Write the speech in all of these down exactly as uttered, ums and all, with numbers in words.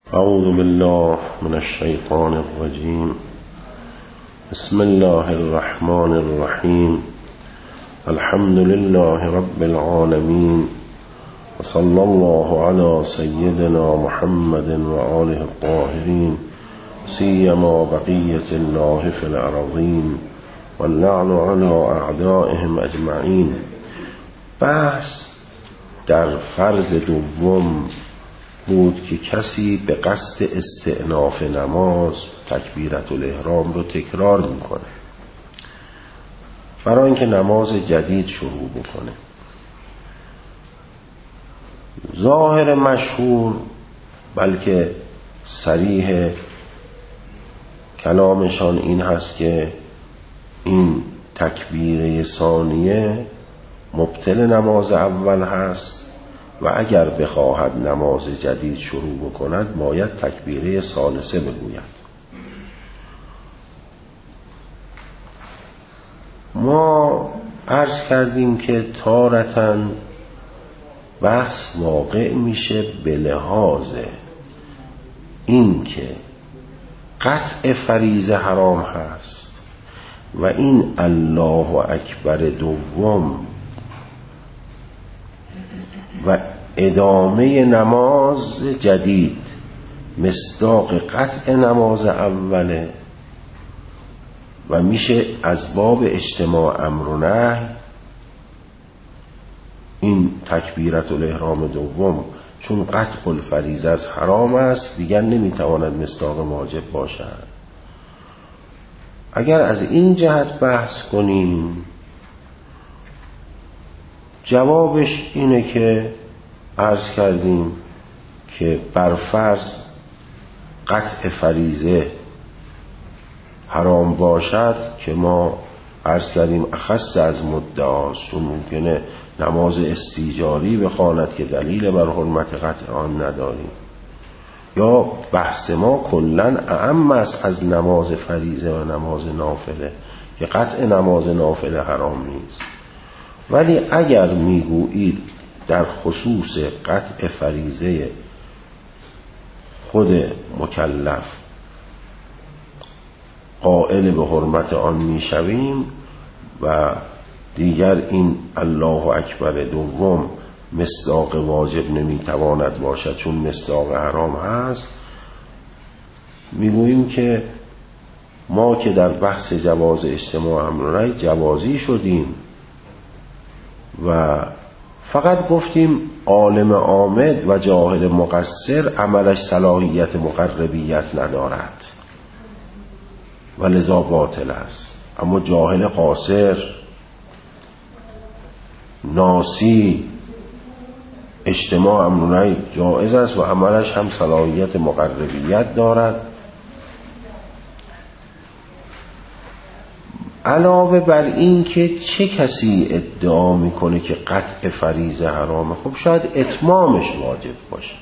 اعوذ بالله من الشیطان الرجیم. بسم الله الرحمن الرحیم. الحمد لله رب العالمین و صلی الله علی سیدنا محمد و آله الطاهرین سیما بقیة الله فی الارضین و اللعن علی اعدائهم اجمعین. بحث در فرض دوم بود که کسی به قصد استئناف نماز تکبیرت الاحرام رو تکرار میکنه برای اینکه نماز جدید شروع بکنه. ظاهر مشهور بلکه صریح کلامشان این هست که این تکبیره ثانیه مبطل نماز اول هست و اگر بخواهد نماز جدید شروع بکند باید تکبیره ثالثه بگوید. ما عرض کردیم که تارةً بحث واقع میشه به لحاظ این که قطع فریضه حرام هست و این الله اکبر دوم و ادامه نماز جدید مصداق قطع نماز اوله و میشه از باب اجتماع امر و نهی. این تکبیرت الاحرام دوم چون قطع الفریضه از حرام است دیگر نمیتواند مصداق واجب باشد. اگر از این جهت بحث کنیم جوابش اینه که عرض کردیم که برفرض قطع فریضه حرام باشد که ما عرض کردیم اخص از مدعاست، چون ممکنه نماز استیجاری بخواند که دلیل بر حرمت قطع آن نداریم، یا بحث ما کلن اعم است از نماز فریضه و نماز نافله که قطع نماز نافله حرام نیست. ولی اگر میگویید در خصوص قطع فریضه خود مکلف قائل به حرمت آن میشویم و دیگر این الله اکبر دوم مصداق واجب نمیتواند باشد چون مصداق حرام هست، میگوییم که ما که در بحث جواز اجتماع امر و نهی جوازی شدیم و فقط گفتیم عالم عامد و جاهل مقصر عملش صلاحیت مقربیت ندارد و لذا باطل است، اما جاهل قاصر ناسی اجتماع امر و نهی جائز است و عملش هم صلاحیت مقربیت دارد. علاوه بر این که چه کسی ادعا میکنه که قطع فریضه حرامه، خب شاید اتمامش واجب باشه.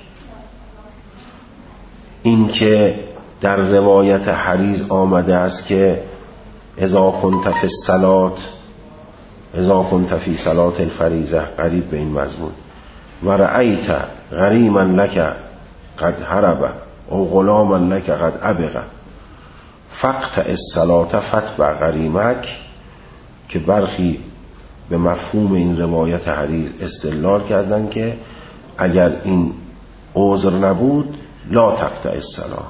این که در روایت حریز آمده است که اذا کنت فی الصلاة اذا کنت فی صلاة الفریضه قریب به این مضمون و رأیت غریما لک قد هرب او غلاما لک قد ابق فقط الصلاة فتبع غریمک، که برخی به مفهوم این روایت حدیث استدلال کردن که اگر این عذر نبود لا تقطع الصلاة،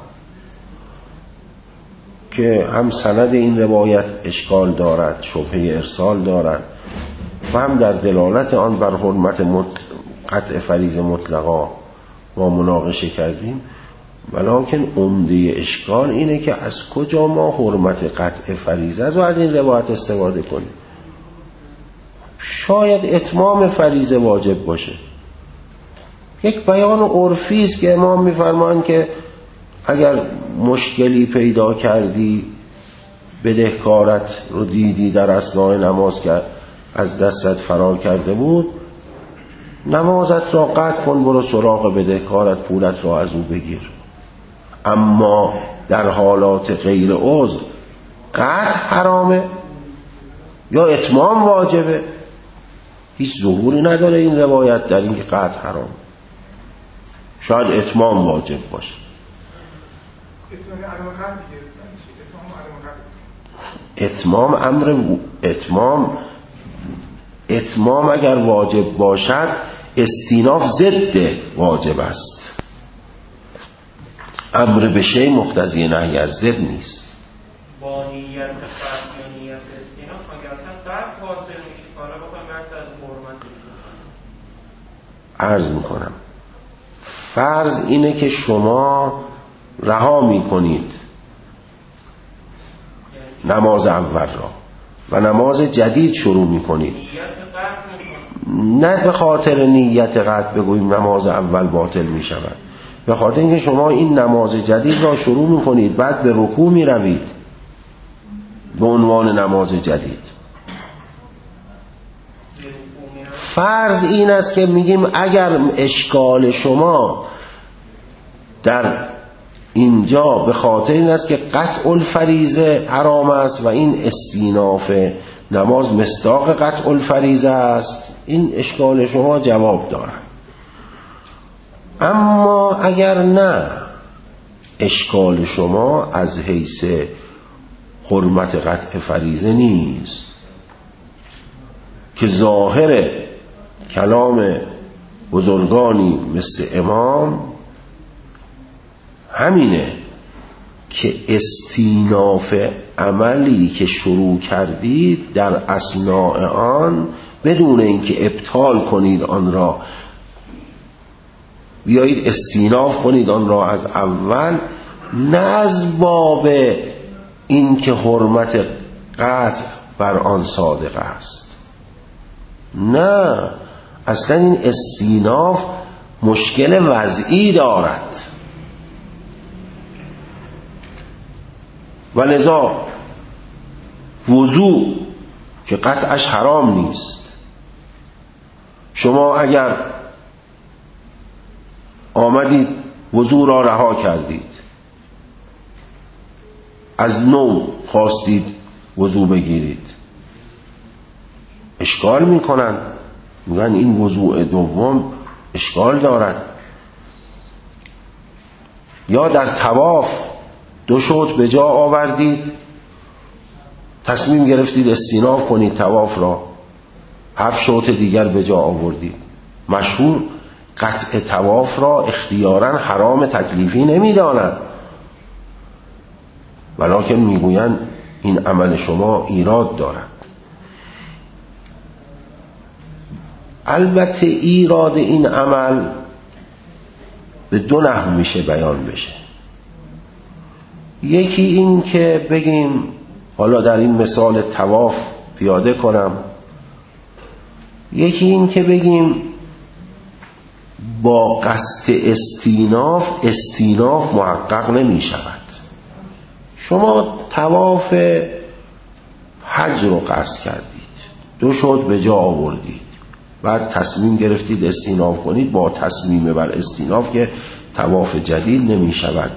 که هم سند این روایت اشکال دارد، شبهه ارسال دارد و هم در دلالت آن بر حرمت قطع فریضه مطلقا ما مناقشه کردیم. ولکن عمده اشکال اینه که از کجا ما حرمت قطع فریضه رو از این روایت استفاده کنیم. شاید اتمام فریضه واجب باشه. یک بیان عرفی است که امام میفرمان که اگر مشکلی پیدا کردی بدهکارت رو دیدی در اثناء نماز که از دستت فرار کرده بود، نمازت را قطع کن، برو سراغ بدهکارت، پولت را از او بگیر. اما در حالات غیر عذر قطع حرامه یا اتمام واجبه، هیچ ظهوری نداره این روایت در این که قطع حرام. شاید اتمام واجب باشه اتمام امر اتمام اتمام اگر واجب باشد استیناف ضد واجب است. امر به شی مقتضی نهی از ضد نیست. با نیت فرض یا نیت استیناف اگر اصلا فرض حاصل میشه حالا بخوایم بحث از حرمت عرض میکنم فرض اینه که شما رها میکنید نماز اول را و نماز جدید شروع میکنید، نه به خاطر نیت قطع بگوییم نماز اول باطل میشود، به خاطر اینکه شما این نماز جدید را شروع میکنید بعد به رکوع میروید به عنوان نماز جدید. فرض این است که میگیم اگر اشکال شما در اینجا به خاطر این است که قطع الفریضه حرام است و این استیناف نماز مصداق قطع الفریضه است، این اشکال شما جواب دارد. اما اگر نه، اشکال شما از حیث حرمت قطع فریضه نیست که ظاهر کلام بزرگانی مثل امام همینه که استیناف عملی که شروع کردید در اثناء آن بدون اینکه ابطال کنید آن را بیایید استیناف کنید آن را از اول، نه از باب این که حرمت قطع بر آن صادق است، نه، اصلا این استیناف مشکل وضعی دارد و لذا وضوع که قطعش حرام نیست، شما اگر آمدید وضوع را رها کردید، از نو خواستید وضوع بگیرید، اشکال میکنن، میگن این وضوع دوم اشکال دارد. یا در طواف دو شوط به جا آوردید، تصمیم گرفتید استیناف کنید طواف را، هفت شوط دیگر به جا آوردید. مشهور قطع طواف را اختیاراً حرام تکلیفی نمیدانند، ولکن میگویند این عمل شما ایراد دارد. البته ایراد این عمل به دو نحو میشه بیان بشه. یکی این که بگیم، حالا در این مثال طواف پیاده کنم، یکی این که بگیم با قصد استیناف استیناف محقق نمی شود. شما طواف حج رو قصد کردید، دو شوط به جا آوردید، بعد تصمیم گرفتید استیناف کنید، با تصمیم بر استیناف که طواف جدید نمی شود.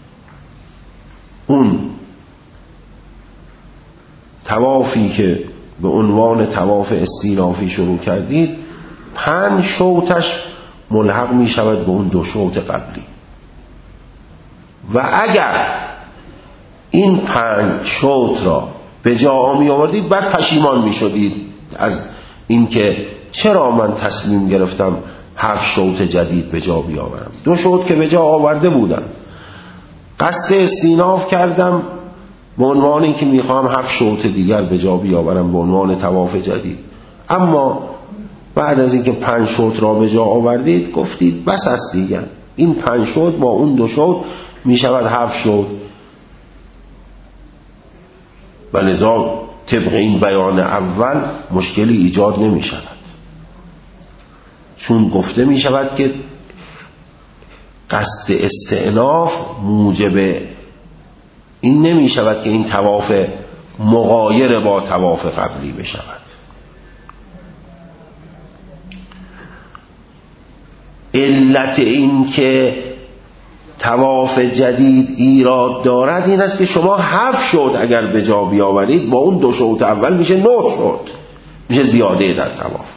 اون طوافی که به عنوان طواف استینافی شروع کردید پنج شوطش ملحق می شود به اون دو شوط قبلی، و اگر این پنج شوط را به جا می آوردید بعد پشیمان می شدید از اینکه چرا من تصمیم گرفتم هفت شوط جدید به جا بیاورم. دو شوط که به جا آورده بودم، قصد استیناف کردم به عنوان اینکه میخوام هفت شوط دیگر به جا بیاورم به عنوان طواف جدید، اما بعد از اینکه پنج شوط را به جا آوردید گفتید بس است دیگر، این پنج شوط با اون دو شوط میشود هفت شوط، و لذا طبق این بیان اول مشکلی ایجاد نمی شود، چون گفته می شود که قصد استئناف موجب این نمی شود که این طواف مغایر با طواف قبلی بشود. علت این که طواف جدید ایراد دارد این است که شما هفت شوط اگر به جا بیاورید با اون دو شوط اول میشه نه شوط، میشه زیاده در طواف.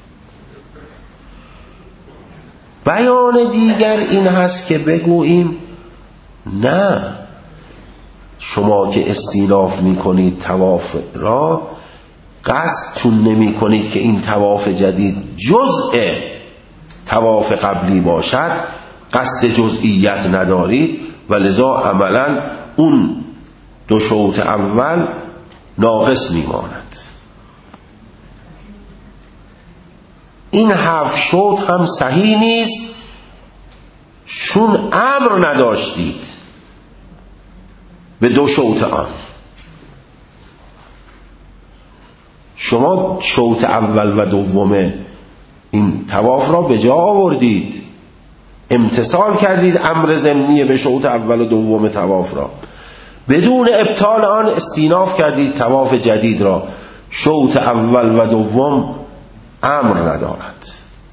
بیان دیگر این هست که بگوییم نه، شما که استیناف میکنید طواف را، قصد چون نمی کنید که این طواف جدید جزء طواف قبلی باشد، قصد جزئیت ندارید و لذا عملا اون دو شوط اول ناقص میماند. این هفت شوط هم صحیح نیست چون امر نداشتید به دو شوط آن. شما شوط اول و دوم این طواف را به جا آوردید، امتثال کردید امر ضمنی به شوط اول و دوم طواف را، بدون ابطال آن استیناف کردید طواف جدید را. شوط اول و دوم امر ندارد،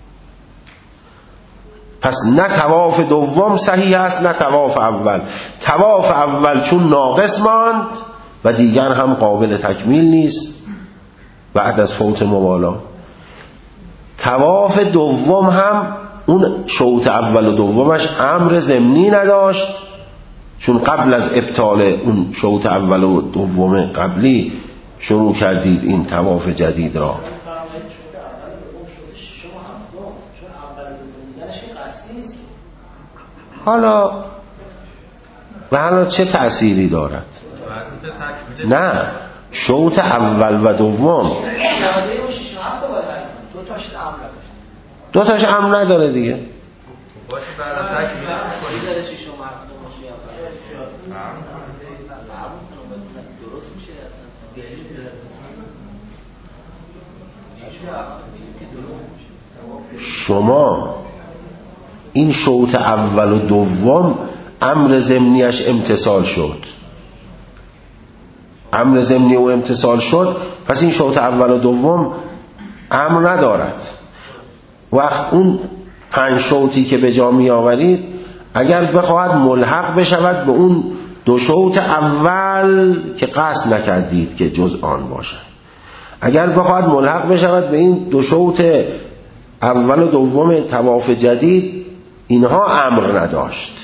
پس نه طواف دوم صحیح است نه طواف اول. طواف اول چون ناقص ماند و دیگر هم قابل تکمیل نیست بعد از فوت موالا، طواف دوم هم اون شوط اول و دومش امر ضمنی نداشت، چون قبل از ابطال اون شوط اول و دوم قبلی شروع کردید این طواف جدید را. حالا و حالا چه تأثیری دارد؟ نه، شوط اول و دوم دو تاش امر نداره دیگه. شما این شوط اول و دوم امر ضمنیش امتثال شد، امر ضمنی و امتثال شد، پس این شوط اول و دوم امر ندارد. وقت اون پنج شوطی که به جا می آورید اگر بخواهد ملحق بشود به اون دو شوط اول که قصد نکردید که جز آن باشد، اگر بخواهد ملحق بشود به این دو شوط اول و دوم طواف جدید، اینها امر نداشت.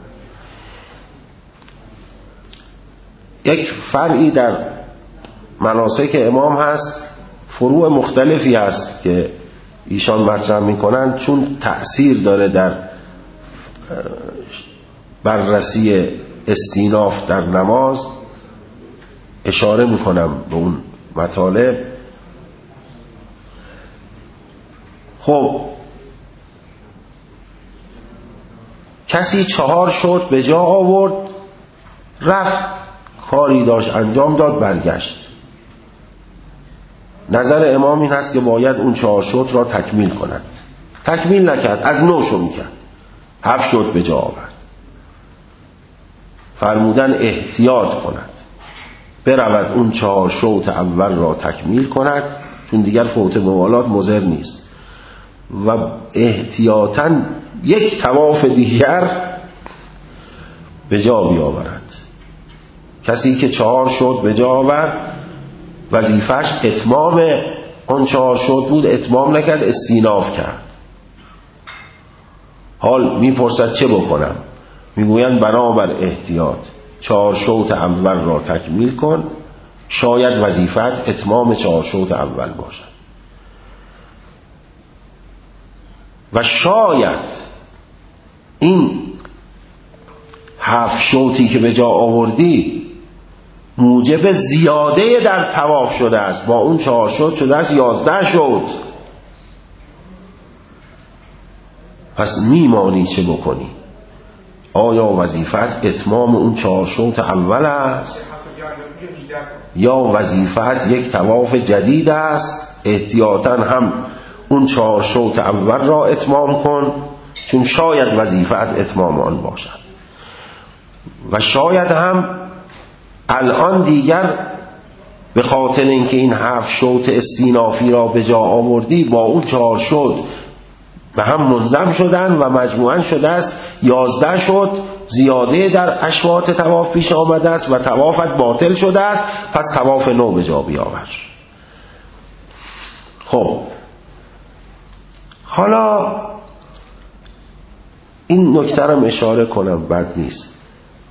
یک فرعی در مناسک امام هست، فروع مختلفی هست که ایشان مطرح میکنند، چون تأثیر داره در بررسی استیناف در نماز، اشاره میکنم به اون مطالب. خب کسی چهار شوط به جا آورد، رفت کاری داشت انجام داد، برگشت. نظر امام این هست که باید اون چهار شوط را تکمیل کند. تکمیل نکرد، از نو شروع کرد، هفت شوط به جا آورد. فرمودن احتیاط کند، برود اون چهار شوط اول را تکمیل کند، چون دیگر فوت موالات مضر نیست، و احتیاطاً یک طواف دیگر به جا بیاورد. کسی که چهار شوط به جا آورد وظیفه‌اش اتمام اون چهار شوط بود، اتمام نکرد، استیناف کرد. حال میپرسد چه بکنم؟ میگویند بنابر احتیاط چهار شوط اول را تکمیل کن، شاید وظیفت اتمام چهار شوط اول باشد و شاید این هفت شوطی که به جا آوردی موجب زیاده در طواف شده است، با اون چهار شوط شده است یازده شوط. پس میمانی چه بکنی؟ آیا وظیفت اتمام اون چهار شوط اول است یا وظیفت یک طواف جدید است؟ احتیاطاً هم اون چهار شوط اول را اتمام کن، چون شاید وظیفت اتمام آن باشد، و شاید هم الان دیگر به خاطر اینکه این هفت شوط استینافی را به جا آوردی با اون چهار شوط به هم منضم شدن و مجموعاً شده است یازده شوط، زیاده در اشواط طواف پیش آمده است و طوافت باطل شده است، پس طواف نو به جا بیاور. خب حالا این نکته رو اشاره کنم، بد نیست.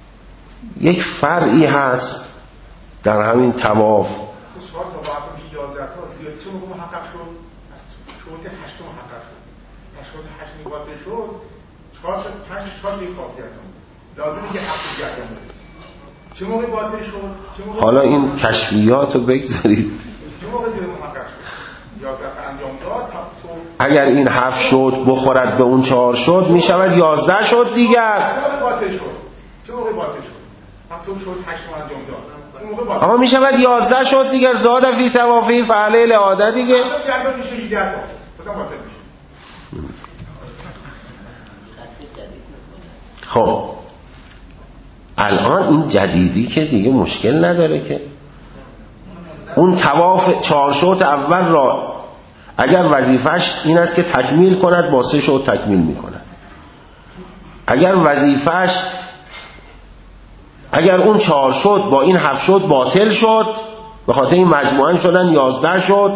یک فرعی هست در همین طواف. تو چهار تا باعث میشه یازده تا زیاد چه موقع محقق شد؟ از شروط هشت محقق شد. از شروط هشت باطل شد. چهار تا پنج چهار تا کافیت بود. لازمه که هفت جهت بود. چه موقع باطل شد؟ چه موقع حالا این کشفیات رو بگذارید. چه موقع زیاد محقق شد؟ یازده تا انجام داد. اگر این هفت شد بخورد به اون چهار شد می شود یازده شد دیگر. چه موقع باطل شد؟ چه موقع باطل شد؟ حتی شد هشت تا انجام داد. اما می شود یازده شد دیگر. زاد فی توافی فعله العاده دیگه. حتی میشه هجده تا. مثلا باطل میشه. خب الان این جدیدی که دیگه مشکل نداره که اون طواف چهار شوط اول را اگر وظیفش این است که تکمیل کند با سه شوط تکمیل می کند. اگر وظیفش اگر اون چهار شوط با این هفت شوط باطل شد به خاطر این مجموعاً شدن یازده شد،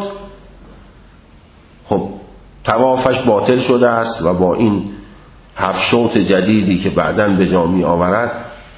خب طوافش باطل شده است و با این هفت شوط جدیدی که بعداً به جا می آورد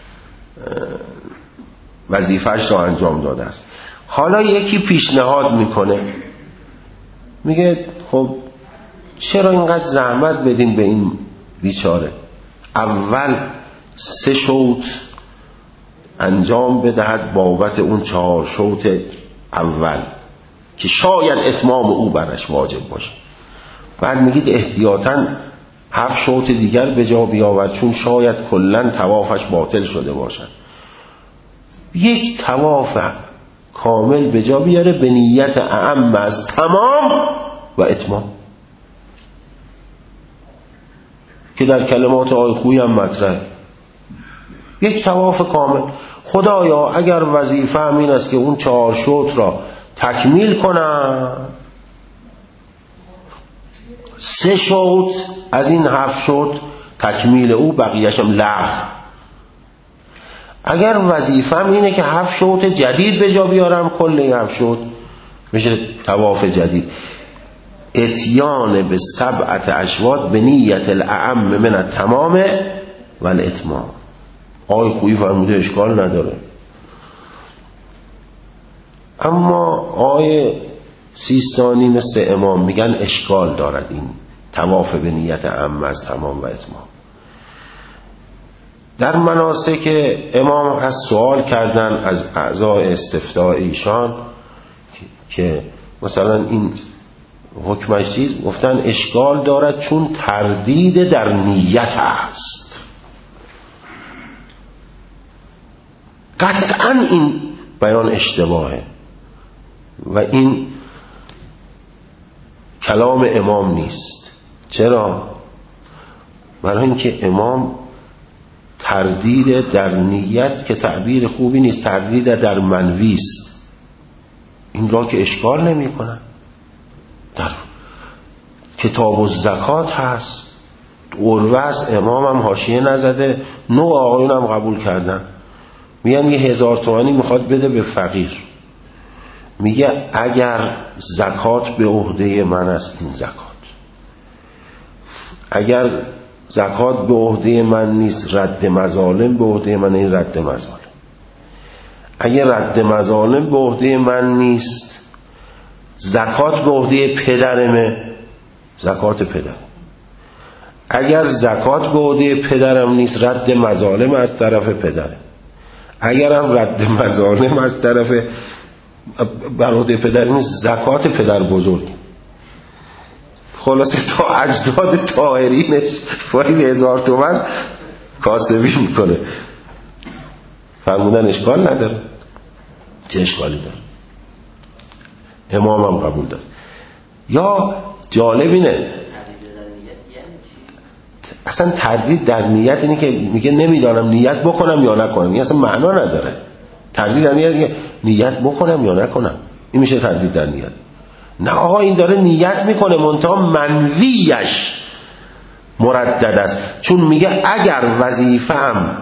وظیفه‌اش را انجام داده است. حالا یکی پیشنهاد میکنه، میگه خب چرا اینقدر زحمت بدیم به این بیچاره؟ اول سه شوط انجام بدهد بابت اون چهار شوط اول که شاید اتمام او برش واجب باشه، بعد میگید احتیاطاً هفت شوط دیگر به جا بیاورد چون شاید کلاً طوافش باطل شده باشد. یک طواف کامل به جا بیاره به نیت اعم از تمام و اتمام که در کلمات آقای خویی هم مطرحه. یک طواف کامل. خدایا اگر وظیفه هم این است که اون چهار شوط را تکمیل کنم، سه شوط از این هفت شوط تکمیل او بقیه‌شم لغو. اگر وظیفه‌م اینه که هفت شوط جدید به جا بیارم، کل این هفت شوط میشه طواف جدید. اتیان به سبعت اشواط به نیت الاعم من التمام و الاتمام. آقای خویی فرموده اشکال نداره، اما آقای سیستانی مثل امام میگن اشکال دارد این طواف به نیت اعم از تمام و اتمام. در مناسک امام هست سوال کردن از اعضای استفتاء ایشان که مثلا این حکمش چیز، گفتن اشکال دارد چون تردید در نیت است. قطعا این بیان اشتباهه و این کلام امام نیست. چرا؟ برای اینکه امام تردید در نیت که تعبیر خوبی نیست، تردید در منوی است. این را که اشکال نمی کنن. در کتاب الزکات هست، عروه است، امام هم حاشیه نزده، نو آقایون هم قبول کردن. میگن یه هزار تومانی میخواد بده به فقیر، میگه اگر زکات به عهده من است این زکات، اگر زکات به عهده من نیست رد مظالم به عهده من، این رد مظالم. اگر رد مظالم به عهده من نیست، زکات به عهده پدرمه، زکات پدر. اگر زکات به عهده پدرم نیست، رد مظالم از طرف پدره. اگرم رد مظالم از طرف بر عهده پدر نیست، زکات پدر بزرگ. خلاصه تا اجداد طاهرینش باید هزار تومن کاسبی میکنه. فرمودن اشکال نداره. چه اشکالی داره؟ امام هم قبول داره. یا جالب اینه اصلا تردید در نیت اینه که میگه نمیدانم نیت بکنم یا نکنم. این اصلا معنا نداره. تردید در نیت که نیت بکنم یا نکنم، این میشه تردید در نیت. نه آقا، این داره نیت میکنه منتها منویش مردد است. چون میگه اگر وظیفه‌ام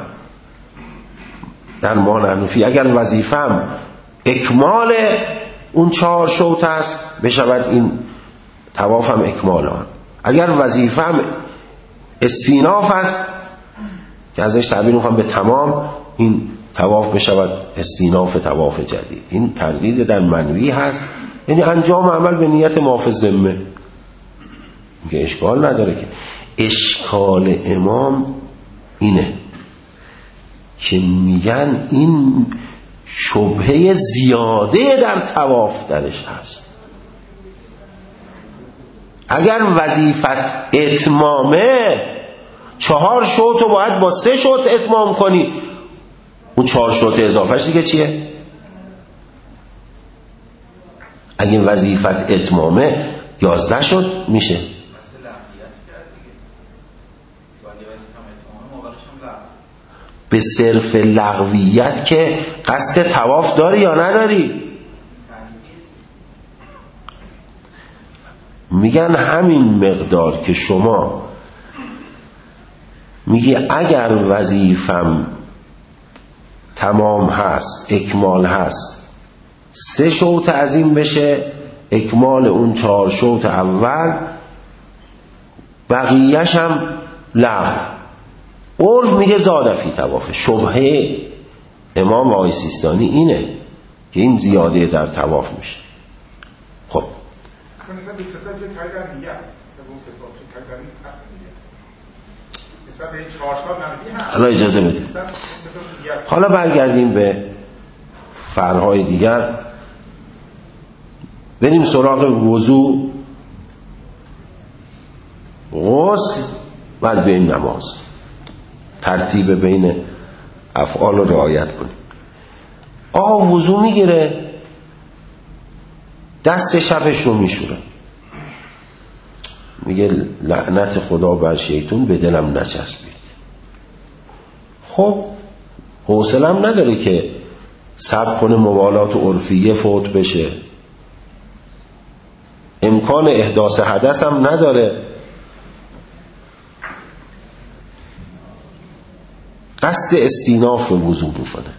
در مانعنفی، اگر وظیفه‌ام اکمال اون چهار شوط است بشود این طوافم اکمال آن. اگر وظیفه‌ام استیناف است که ازش تعبیر میکنم به تمام، این طواف بشود استیناف طواف جدید. این تردید در منوی هست، یعنی انجام عمل به نیت ما فی الذمه، میگه اشکال نداره. که اشکال امام اینه که میگن این شبهه زیاده در طواف درش هست. اگر وظیفت اتمامه، چهار شوط رو باید با سه شوط اتمام کنی، اون چهار شوط اضافهش دیگه چیه؟ اگه وظیفت اتمامه یازده شد میشه. به صرف لغویت که قصد طواف داری یا نداری؟ میگن همین مقدار که شما میگی اگر وظیفم تمام هست، اکمال هست، سه شوط از این بشه اکمال اون چهار شوط اول، بقیهش هم لغو. عرف میگه زاده فی طواف. شبهه امام آقای سیستانی اینه که این زیاده در طواف میشه. خب اصلا مثلا به ستا که کاری در میگه مثلا اون ستا که کاری در میگه اصلا میگه مثلا به این چهار سال نمیدی هم. حالا اجازه بدید، حالا برگردیم به فرهای دیگر، بریم سراغ وضو، غسل، بعد به این نماز. ترتیب بین افعال رو رعایت کنیم. آقا وضو میگیره، دست شبش رو میشوره، میگه لعنت خدا بر شیطون به دلم نچسبید. خب حوصله‌ام نداره که صبر کنه موالات عرفیه فوت بشه، امکان احداث حدث هم نداره، قصد استیناف وضو میکنه.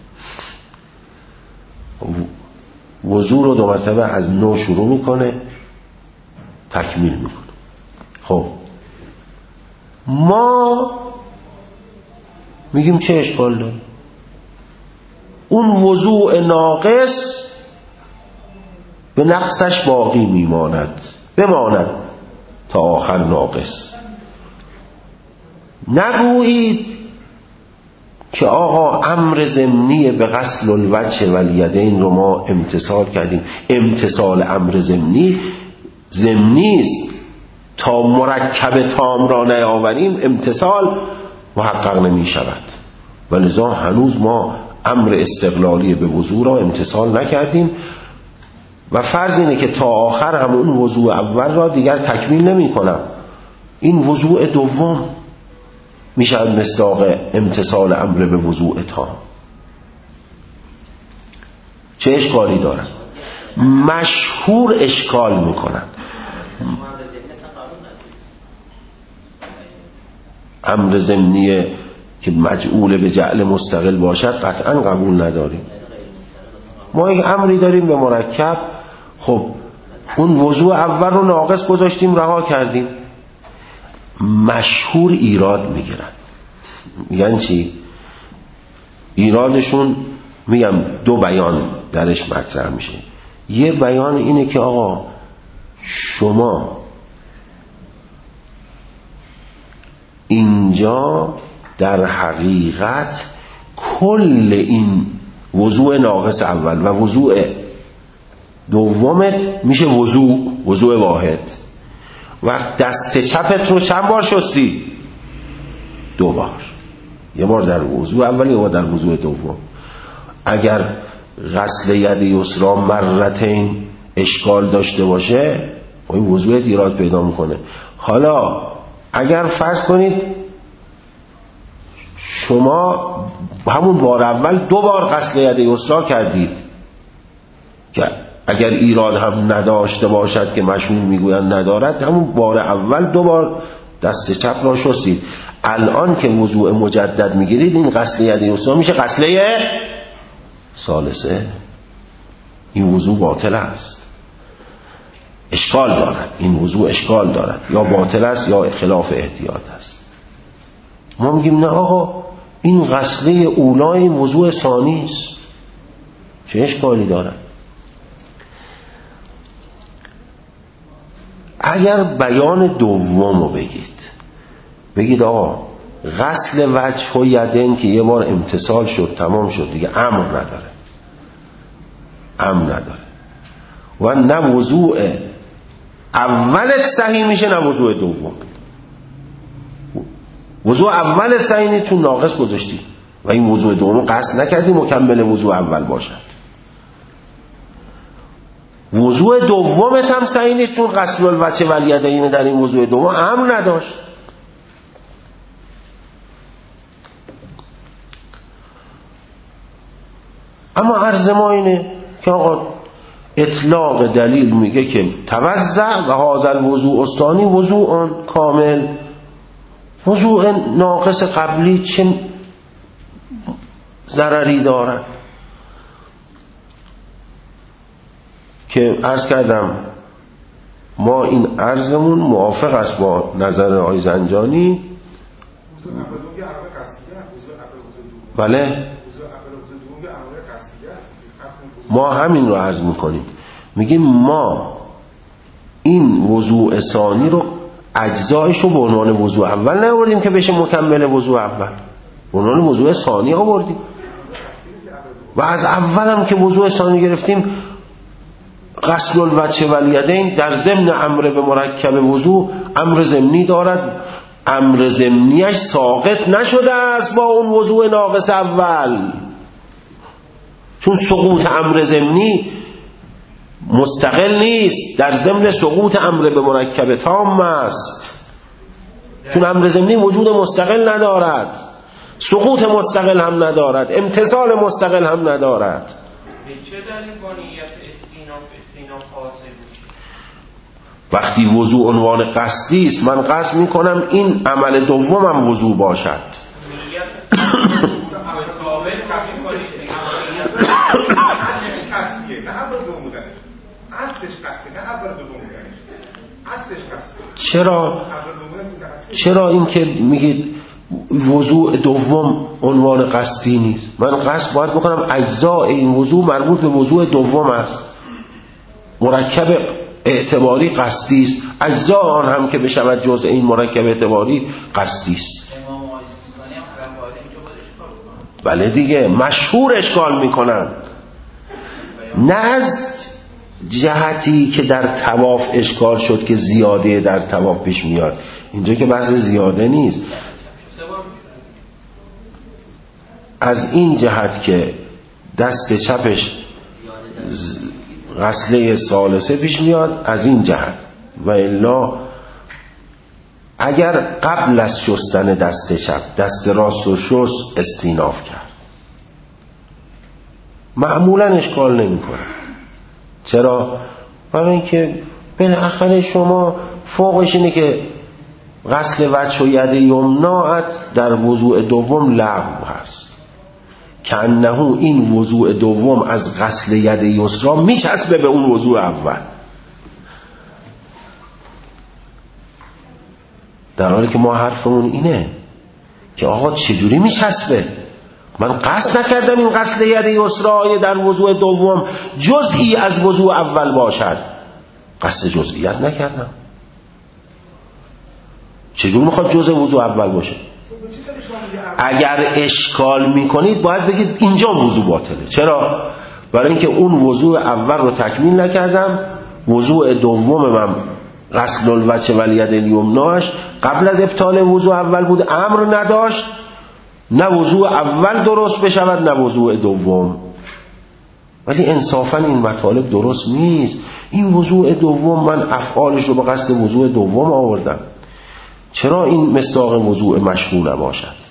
وضو رو دو مرتبه از نو شروع میکنه، تکمیل میکنه. خب ما میگیم چه اشکال داره؟ اون وضوء ناقص به نقصش باقی میماند، بماند تا آخر ناقص. نگویید که آقا امر ضمنی به غسل الوجه و الیدین رو ما امتثال کردیم. امتثال امر ضمنی ضمنی است، تا مرکب تام را نیاوریم امتثال محقق نمی شود، و لذا هنوز ما امر استقلالی به وضوء را امتثال نکردیم و فرض اینه که تا آخر هم اون وضوء اول را دیگر تکمیل نمی کنم. این وضوء دوم میشود مصداق امتثال امر به وضوء تام. چه اشکالی دارن؟ مشهور اشکال میکنن. امر ضمنیه که مجعول به جعل مستقل باشد قطعا قبول نداریم. ما یک امری داریم به مرکب، خب اون وضوء اول رو ناقص گذاشتیم، رها کردیم. مشهور ایراد میگیرن، میگن چی؟ ایرادشون میگم دو بیان درش مطرح میشه. یه بیان اینه که آقا شما اینجا در حقیقت کل این وضوء ناقص اول و وضوء دومت میشه وضوء وضوء واحد. وقت دست چپت رو چند بار شستی؟ دو بار. یه بار در وضوء اول، یه بار در وضوء دوم. اگر غسل ید یسرا مرتین اشکال داشته باشه، این وضوء ایراد پیدا میکنه. حالا اگر فرض کنید شما همون بار اول دو بار غسل ید یسرا کردید که اگر ایراد هم نداشته باشد که مشهور میگویند ندارد، همون بار اول دو بار دست چپ را شستید. الان که وضوء مجدد میگیرید، این غسل ید یسرا میشه غسله ثالثه. این وضوء باطل است، اشکال دارد. این وضوء اشکال دارد، یا باطل است یا خلاف احتیاط است. ما میگیم نه آقا، این غسله اولای این وضوء ثانی است، چه اشکالی داره؟ اگر بیان دوم رو بگید، بگید آقا غسل وجه و یدین که یه بار امتصال شد تمام شد دیگه امر نداره، امر نداره، و نه وضوء اولت صحیح میشه نه وضوء دوم. وضوء اول صحیح نیست چون ناقص گذاشتی و این وضوء دوم قصد نکردی مکمل وضوء اول باشد. وضوء دومت هم صحیح نیست چون غسل الوجه والیدین در این وضوء دوم امر نداشت. اما عرض ما اینه که آقا اطلاق دلیل میگه که توزع و هذا الوضوء الثانی وضوء کامل، وضوء ناقص قبلی چه ضرری دارد؟ که عرض کردم ما این عرضمون موافق است با نظر آقای زنجانی. بله ما همین رو عرض میکنیم، میگیم ما این وضوء ثانی رو اجزایش رو به عنوان وضوء اول نآوردیم که بشه مکمل وضوء اول، به عنوان وضوء ثانی آوردیم و از اول هم که وضوء ثانی گرفتیم غسل الوجه والیدین در ضمن امر به مرکب وضوء امر ضمنی دارد، امر ضمنیش ساقط نشده است با اون وضوء ناقص اول، چون سقوط امر ضمنی مستقل نیست، در ضمن سقوط امر به مرکب تام است، چون امر ضمنی وجود مستقل ندارد، سقوط مستقل هم ندارد، امتصال مستقل هم ندارد. چه دلیل با نیت استیناف استیناف حاصل میشه؟ وقتی وضوء عنوان قصدی است، من قصد میکنم این عمل دومم وضوء باشد. نیت ثابت میکنید قصدیه نه اول دوم بودنش، اصلش قصدی نه اول دوم بودنش، اصلش قصدی. چرا چرا این که میگید وضوء دوم عنوان قصدی نیست؟ من قصد باید بکنم اجزاء این وضوء مربوط به وضوء دوم است، مرکب اعتباری قصدی است، اجزاء آن هم که بشود جزء این مرکب اعتباری قصدی است. بله دیگه مشهور اشکال میکنن، نه از جهتی که در طواف اشکال شد که زیاده در طواف پیش میاد، اینجا که بحث زیاده نیست، از این جهت که دست چپش غسله ثالثه پیش میاد، از این جهت. و الا اگر قبل از شستن دست چپ دست راست رو شست استیناف کرد معمولا اشکال نمی کنه. چرا؟ برای اینکه بالاخره شما فوقش اینه که غسل وجه و ید یمناعت در وضوء دوم لغو هست، که انه این وضوء دوم از غسل ید یسرا میچسبه به اون وضوء اول، در حالی که ما حرفمون اینه که آقا چجوری میچسبه؟ من قصد نکردم این غسل ید یسرا در وضوء دوم جزئی از وضوء اول باشد، قصد جزئیت نکردم. چجوری میخواد جزء وضوء اول باشه؟ اگر اشکال میکنید باید بگید اینجا وضوء باطله. چرا؟ برای اینکه اون وضوء اول رو تکمیل نکردم، وضوء دوم من غسل الوجه والید الیمناش قبل از ابطال وضوء اول بود، امر نداشت نه وضوء اول درست بشود نه وضوء دوم. ولی انصافا این مطالب درست نیست. این وضوء دوم من افعالش رو به قصد وضوء دوم آوردم، چرا این مصداق وضوء مشروع نباشد؟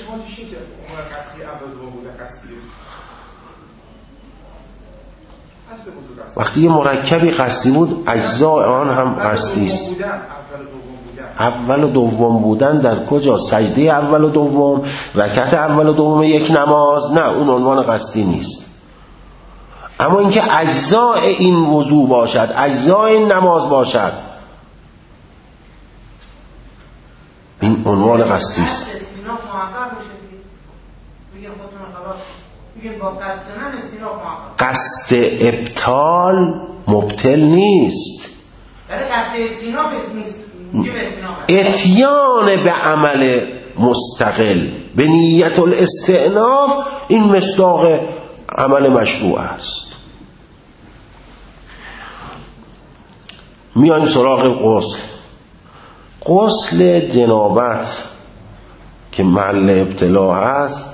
وقتی یه مرکبی قصدی بود اجزای آن هم قصدی است. اول و دوم بودن در کجا؟ سجده اول و دوم، رکعت اول و دوم یک نماز، نه اون عنوان قصدی نیست. اما اینکه اجزای این وضو باشد، اجزای این نماز باشد، این عنوان قصدی است. میگه خودتون خلاص میگه با قصد من استیناف محقق. قصد ابطال مبطل نیست، یعنی قصد استیناف نیست موجب استیناف. اتیان به عمل مستقل به نیت الاستئناف این مصداق عمل مشروع است. میایم سراغ غسل. غسل جنابت که محل ابتلا است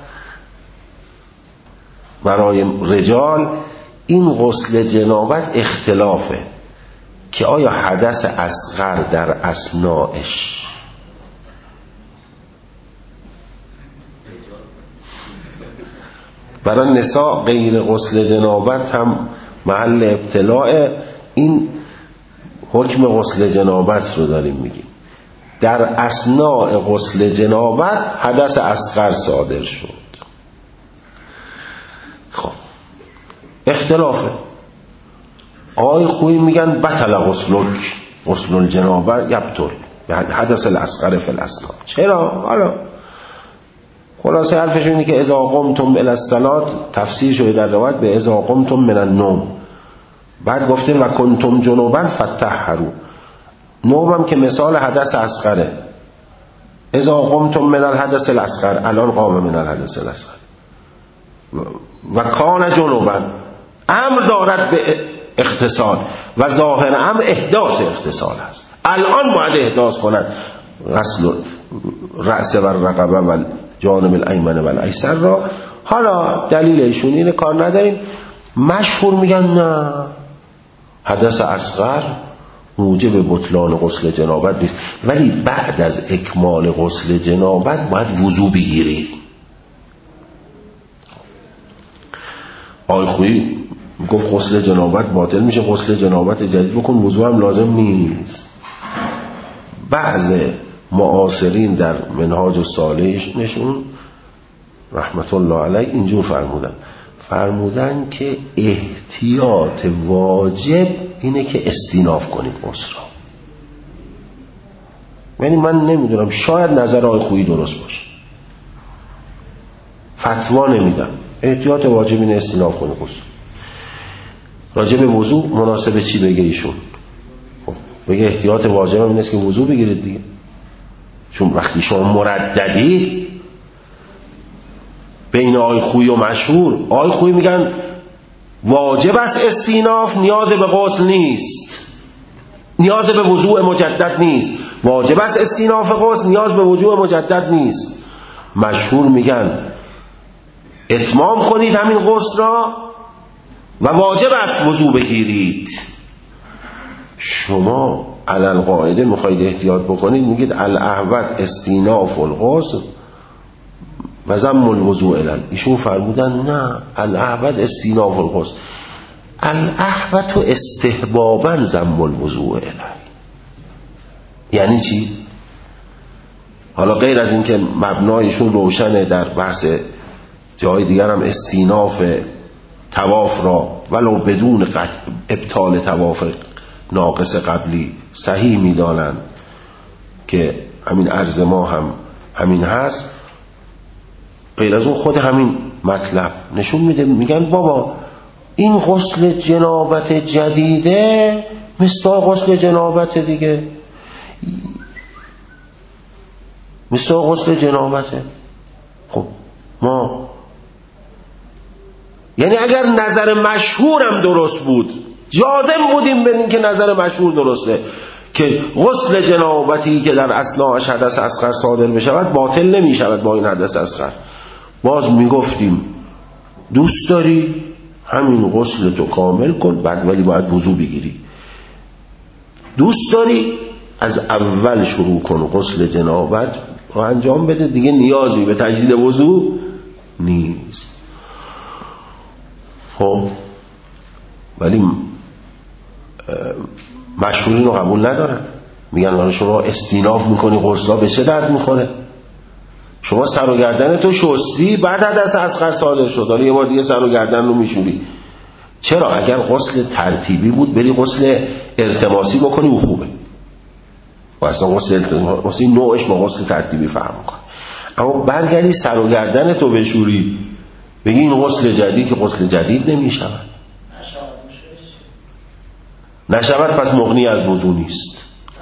برای رجال، این غسل جنابت اختلافه که آیا حدث اصغر در اثناءش برای نساء غیر غسل جنابت هم محل ابتلاء. این حکم غسل جنابت رو داریم میگیم. در اثناء غسل جنابت حدث اصغر صادر شد. خب اختلافه. آقای خویی میگن بطل غسلک، غسل الجنابه یبطل حدث الاصغر فی الاثناء. چرا؟ حالا خلاصه حرفشون اینه که اذا قمتم الی الصلاة تفسیر شده در روایت به اذا قمتم من النوم. بعد گفته و کنتم جنوبا فطهروا. نوم هم که مثال حدث اصغره. اذا قمتم من الحدث الاصغر، الان قام من الحدث الاصغر. و کان جنوبا امر دارد به اغتسال و ظاهر امر احداث اغتسال است. الان باید احداث کنند غسل رأس و رقبه و جانب الایمن و الایسر را. حالا دلیل ایشون اینه، کار نداریم. مشهور میگن نه، حدث اصغر موجب بطلان غسل جنابت نیست، ولی بعد از اکمال غسل جنابت باید وضو بگیری. آقای خویی گفت غسل جنابت باطل میشه، غسل جنابت جدید بکن، وضو هم لازم نیست. بعض معاصرین در منهاج الصالح نشون رحمت الله علیه اینجور فرمودن فرمودن که احتیاط واجب اینه که استیناف کنید غسل را. یعنی من نمیدونم، شاید نظر آقای خویی درست باشه، فتوا نمیدم، احتیاط واجب اینه استیناف کنید غسل. راجع به وضو مناسب چی بگه ایشون؟ خب بگه احتیاط واجب این است که وضو بگیرید دیگه، چون وقتی شما مرددید بین آقای خویی و مشهور، آقای خویی میگن واجب است استیناف، نیاز به غسل نیست، نیاز به وضوء مجدد نیست. واجب است استیناف غسل، نیاز به وضوء مجدد نیست. مشهور میگن اتمام کنید همین غسل را و واجب است وضوء بگیرید. شما علل قاعده میخواید احتیاط بکنید، میگید الاحوط استیناف الغسل و ضم الوضوء الیه. ایشون فرمودن نه، الاحوط استیناف الغسل، الاحوط استحبابا ضم الوضوء الیه. یعنی چی؟ حالا غیر از این که مبنایشون روشنه، در بحث جای دیگر هم استیناف طواف را ولو بدون ابطال طواف ناقص قبلی صحیح میدانند که همین عرض ما هم همین هست. غیر از اون خود همین مطلب نشون میده، میگن بابا این غسل جنابت جدیده مثل غسل جنابت دیگه، مثل غسل جنابته. خب ما یعنی اگر نظر مشهورم درست بود جازم بودیم به این که نظر مشهور درسته که غسل جنابتی که در اثناءش حدث اصغر صادر بشود باطل نمی شود با این حدث اصغر. باز می گفتیم دوست داری همین غسل تو کامل کن، بعد ولی باید وضو بگیری. دوست داری از اول شروع کن غسل جنابت رو انجام بده، دیگه نیازی به تجدید وضو نیست. خب ولی مشهورین رو قبول ندارن، میگن حالا شما استیناف میکنی غسلا به چه درد میخوره؟ شما سر و گردن تو شستی بعد حدث اصغر صادر شد، حالا یه بار دیگه سر و گردن رو میشوری. چرا؟ اگر غسل ترتیبی بود بری غسل التماسی بکنی و خوبه، و اصلا غسل التماسی نوعش با غسل ترتیبی فهم کن. اما برگردی سر و گردن تو بشوری بگی این غسل جدید، که غسل جدید نمی شود. نشود پس مغنی از وضو نیست.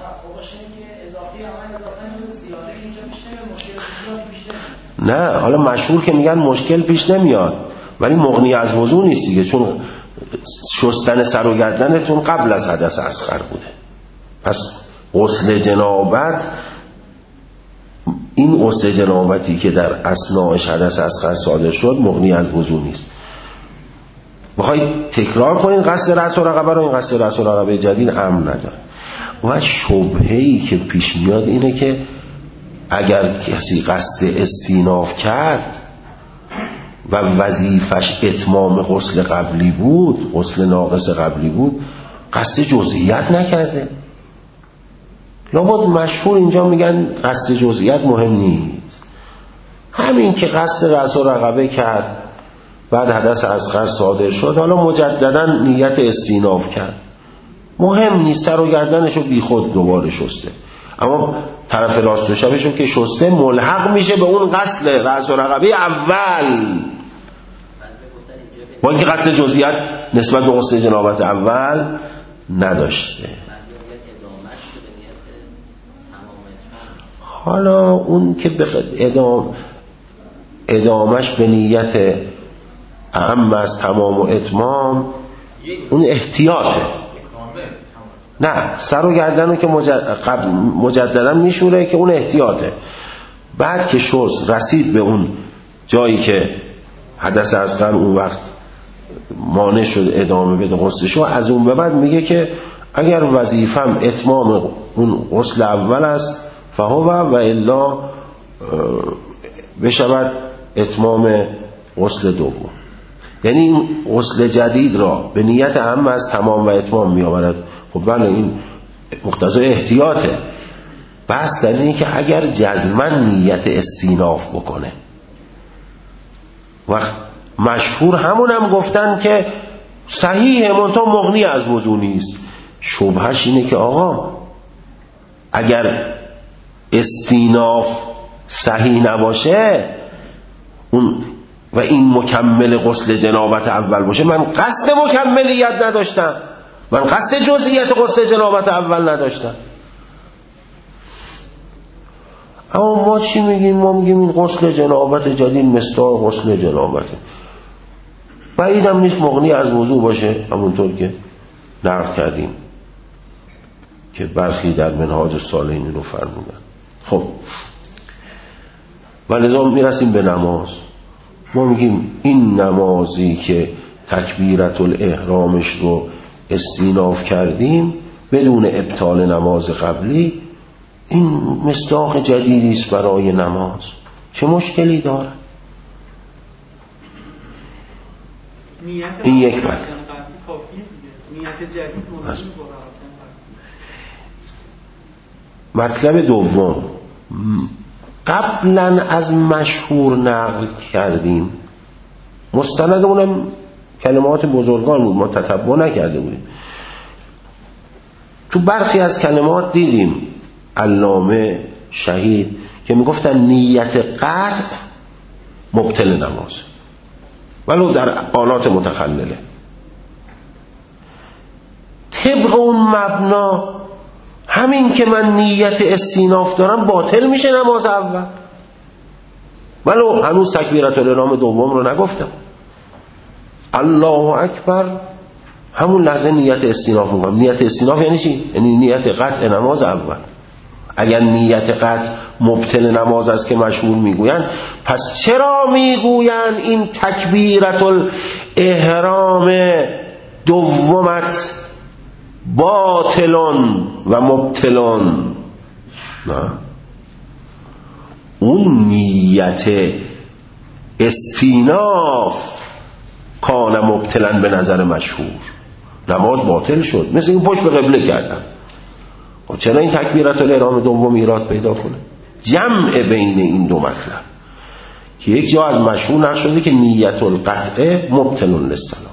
نه حالا مشهور که میگن مشکل پیش نمیاد، ولی مغنی از وضو نیست دیگه، چون شستن سر و گردنتون قبل از حدث اصغر بوده. پس غسل جنابت، این غسل جنابتی که در اثناء حدث اصغر صادر شد مغنی از وضو نیست. بخواید تکرار کنین قصد رأس و رقبه رو، این قصد رأس و رقبه جدید امن نداره. و شبهه‌ای که پیش میاد اینه که اگر کسی قصد استیناف کرد و وظیفش اتمام غسل قبلی بود، غسل ناقص قبلی بود، قصد جزئیات نکرده. لابد مشهور اینجا میگن قصد جزئیات مهم نیست، همین که قصد رأس و رقبه کرد بعد حدث اصغر صادر شد، حالا مجددا نیت استیناف کرد، مهم نیست، سر و گردنشو بی خود دوباره شسته، اما طرف راست و چپشو که شسته ملحق میشه به اون قصد رأس و رقبه اول، با اینکه قصد جزئیات نسبت به غسل جنابت اول نداشته. حالا اون که ادام ادامش به نیت اهم از تمام و اتمام، اون احتیاطه. نه سر و گردن رو که مجددا میشوره که اون احتیاطه. بعد که شست رسید به اون جایی که حدث اصغر اون وقت مانع شد ادامه بده غسلشو، از اون به بعد میگه که اگر وظیفم اتمام اون غسل اول است فهو و الا بشود اتمام غسل دوم. یعنی این غسل جدید را به نیت اهم از تمام و اتمام می آورد. خب بله این مقتضای احتیاطه. بس در اینه که اگر جزما نیت استیناف بکنه، وقت مشهور همون هم گفتن که صحیحه منتها مغنی از وضو نیست. شبهش اینه که آقا اگر استیناف صحیح نباشه اون و این مکمل غسل جنابت اول باشه، من قصد مکملیت نداشتم، من قصد جزئیات غسل جنابت اول نداشتم. اما ما چی میگیم؟ ما میگیم این غسل جنابت جدید مصداق غسل جنابته، بعیدم نیست مغنی از وضو باشه، همونطور که نقل کردیم که برخی در منهاج الصالحین رو فرمودن. خب و لذا میرسیم به نماز. ما میگیم این نمازی که تکبیرت الاحرامش رو استیناف کردیم بدون ابطال نماز قبلی، این مصداق جدیدی است برای نماز، چه مشکلی داره؟ این یک مطلب. مطلب دوم، قبلا از مشهور نقل کردیم، مستند اونم کلمات بزرگان بود، ما تتبع نکرده بودیم. تو برخی از کلمات دیدیم علامه شهید که میگفتن نیت قطع مبطل نماز، ولو در آلات متخلله. طبق اون مبنا همین که من نیت استیناف دارم باطل میشه نماز اول، ولو هنوز تکبیرت الاحرام دوم رو نگفتم. الله اکبر همون لحظه نیت استیناف میکنم. نیت استیناف یعنی چی؟ یعنی نیت قطع نماز اول. اگر نیت قطع مبطل نماز است که مشهور میگویند، پس چرا میگویند این تکبیرت الاحرام دومت باطلون و مبطلون؟ نه، اون نیت استیناف کان مبطلن به نظر مشهور، نماز باطل شد، مثل این پشت به قبله کردن. و چرا این تکبیرت الاحرام دوم ایراد پیدا کنه؟ جمع بین این دو مطلب که یک جا از مشهور نقل شده که نیت القطع مبطلون للصلاة،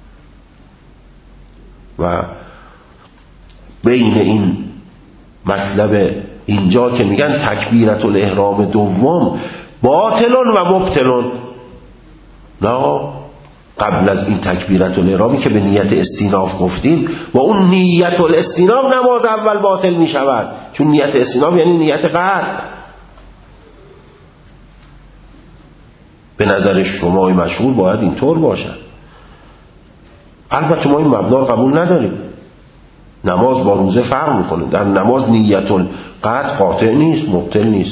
و بین این مطلب اینجا که میگن تکبیرت الاحرام دوم باطلون و مبطلون. نه، قبل از این تکبیرت الاحرامی که به نیت استیناف گفتیم، با اون نیت الاستیناف نماز اول باطل می شود، چون نیت استیناف یعنی نیت قصد. به نظر شما مشهور باید اینطور باشد. البته ما این مبنا رو قبول نداریم. نماز با روزه فرق میکنه. در نماز نیت القطع قاطع نیست، مبطل نیست.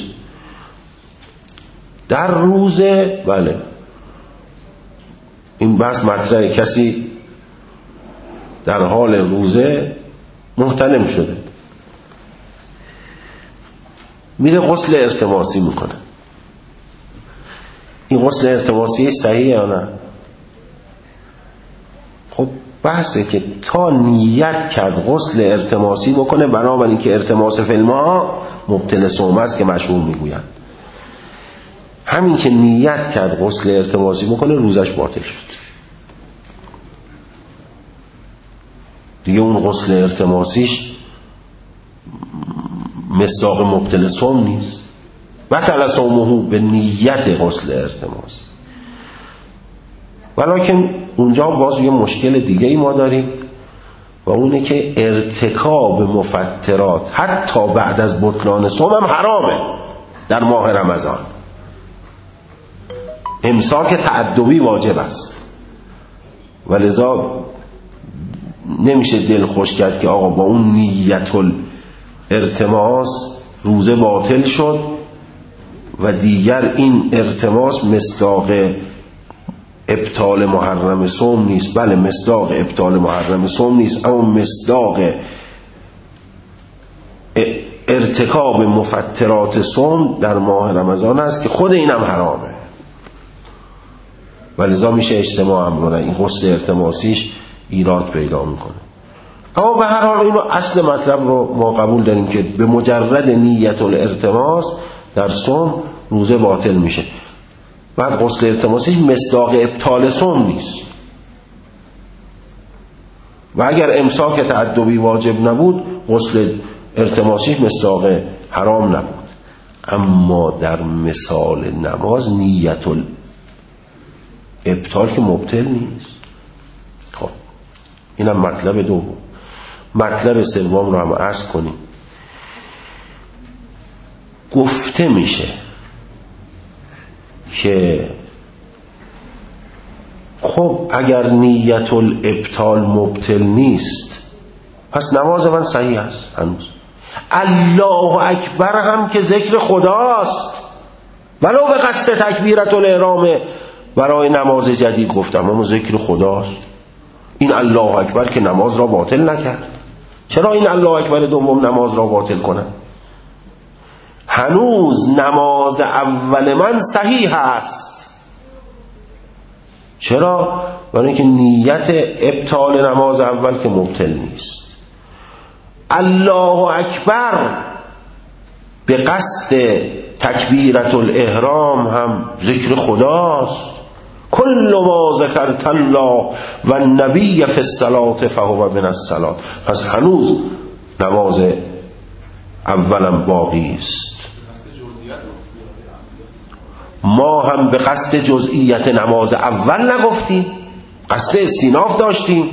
در روزه بله این بحث مطرحه، کسی در حال روزه محتلم شده میره غسل ارتماسی میکنه. این غسل ارتماسی صحیحه یا نه؟ خب بحثه که تا نیت کرد غسل ارتماسی بکنه، بنابراین که ارتماس فی الماء مبطل صوم است که مشهور میگویند. همین که نیت کرد غسل ارتماسی بکنه روزش باطل شد. دیگه اون غسل ارتماسیش مصداق مبطل صوم نیست. بطل صومه به نیت غسل ارتماسی. ولکن اونجا باز یه مشکل دیگه ای ما داریم و اونه که ارتکاب مفترات حتی بعد از بطلان صوم هم حرامه در ماه رمضان. امساک تعدوی واجب است و لذا نمیشه دل خوش کرد که آقا با اون نیت الارتماس روزه باطل شد و دیگر این ارتماس مصداق ابطال محرم صوم نیست. بله مصداق ابطال محرم صوم نیست، اما مصداق ارتکاب مفترات صوم در ماه رمضان است که خود اینم حرامه و لذا میشه اجتماع هم کنه. این غسل ارتماسیش ایراد پیدا میکنه. اما به هر حال اینو اصل مطلب رو ما قبول داریم که به مجرد نیت الارتماس در صوم روزه باطل میشه. بعد غسل ارتماسیش مصداق ابطال صوم نیست و اگر امساک تعدبی واجب نبود غسل ارتماسیش مصداق حرام نبود. اما در مثال نماز نیت ابطال که مبطل نیست. خب اینم مطلب دوم. مطلب سوم رو هم عرض کنیم. گفته میشه که خب اگر نیت الابطال مبطل نیست پس نماز من صحیح است. هنوز الله اکبر هم که ذکر خداست، ولو به قصد تکبیرت الاحرام برای نماز جدید گفتم، اما ذکر خداست. این الله اکبر که نماز را باطل نکرد. چرا این الله اکبر دوم نماز را باطل کنه؟ هنوز نماز اول من صحیح است. چرا؟ برای اینکه نیت ابطال نماز اول که مبطل نیست. الله اکبر به قصد تکبیرت الاحرام هم ذکر خداست. کل ما ذکرت الله و النبی فی الصلاة فهو من الصلاة. پس هنوز نماز اولم باقی است. ما هم به قصد جزئیت نماز اول نگفتیم، قصد استیناف داشتیم.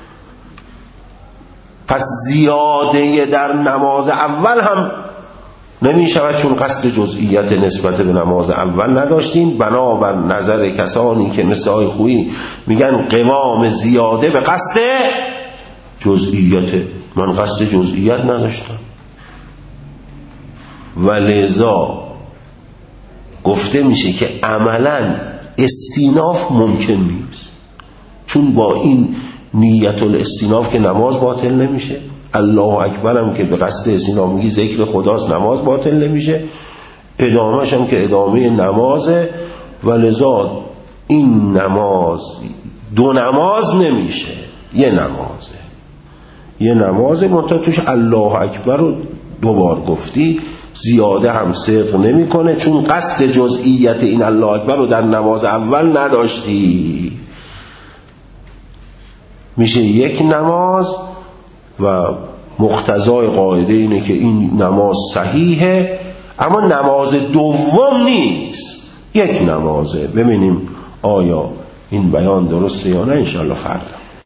پس زیاده در نماز اول هم نمی شود چون قصد جزئیت نسبت به نماز اول نداشتیم. بنابر نظر کسانی که مثل آقای خویی میگن قوام زیاده به قصد جزئیت، من قصد جزئیت نداشتم و لذا گفته میشه که عملا استیناف ممکن نیست، چون با این نیت الاستیناف که نماز باطل نمیشه. الله اکبر هم که به قصد استیناف میگی ذکر خداست، نماز باطل نمیشه. ادامهش هم که ادامه نمازه و لذا این نماز دو نماز نمیشه، یه نمازه. یه نمازه منتها توش الله اکبر رو دوبار گفتی، زیاده هم صدق نمی کنه چون قصد جزئیت این الله اکبر رو در نماز اول نداشتی. میشه یک نماز و مقتضای قاعده اینه که این نماز صحیحه، اما نماز دوم نیست. یک نمازه. ببینیم آیا این بیان درسته یا نه، انشالله فردا.